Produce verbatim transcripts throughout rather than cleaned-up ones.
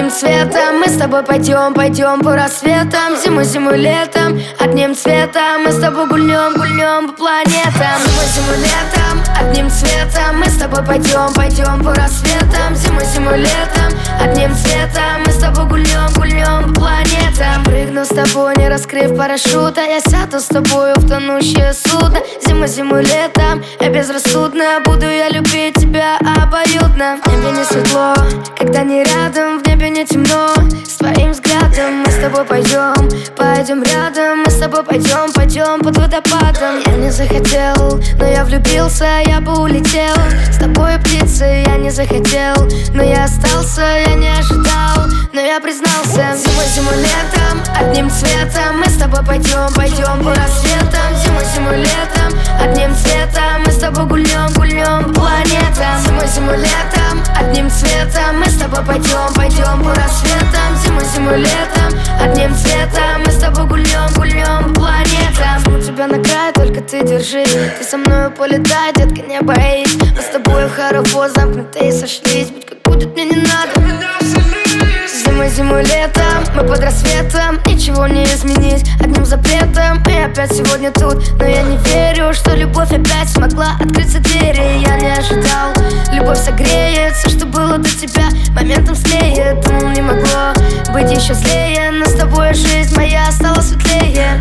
одним цветом мы с тобой пойдем, пойдем по рассветам. Зимой, зимой, летом, одним цветом мы с тобой гульнем, гульнем по планетам. Зимой, зимой, летом, одним цветом мы с тобой пойдем, пойдем по рассветам. Зимой, зимой, летом, одним цветом мы с тобой гульнем, гульнем по планетам. Прыгну с тобой, не раскрыв парашюта, я сяду с тобой в тонущее судно. Зимой, зимой, летом, я безрассудно буду я любить тебя обоюдно. В небе не светло, когда не рядом, в небе не темно. С твоим взглядом мы с тобой пойдем, пойдем рядом. Мы с тобой пойдем, пойдем под водопадом. Я не захотел, но я влюбился, я бы улетел. С тобой птицей я не захотел, но я остался, я не ожидал, но я признался. Зимой, зимой, летом, одним цветом мы с тобой пойдем, пойдем по рассветам. Зимой, зимой, летом, одним цветом мы с тобой гульнем, гульнем по планетам. Зимой, зимой, летом, одним цветом мы с тобой пойдем, пойдем по рассветам. Зимой, зимой, летом, одним цветом мы с тобой гульнем, гульнем по планетам. Жму тебя на край, только ты держи. Ты со мною полетай, детка, не боись. Мы с тобой в хоровод замкнутые сошлись. Будь как будет, мне не надо. Зимой, зимой, летом, мы под рассветом. Ничего не изменить одним запретом. И опять сегодня тут, но я не верю, что любовь опять смогла открыться двери. Я не ожидал, любовь согреет все, что было до тебя, моментом слеет. Думал, не могло быть еще злее, но с тобой жизнь моя стала светлее.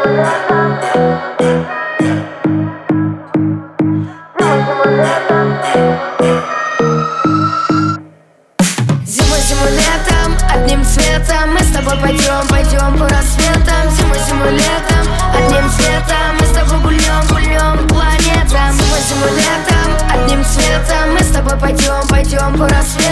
Зимой, зимой, летом, одним цветом мы с тобой пойдем, пойдем по рассветам. Зимой, зимой, летом, одним цветом мы с тобой гульнем, гульнем по планетам. Зимой, зимой, летом, одним цветом мы с тобой пойдем, пойдем по рассветам.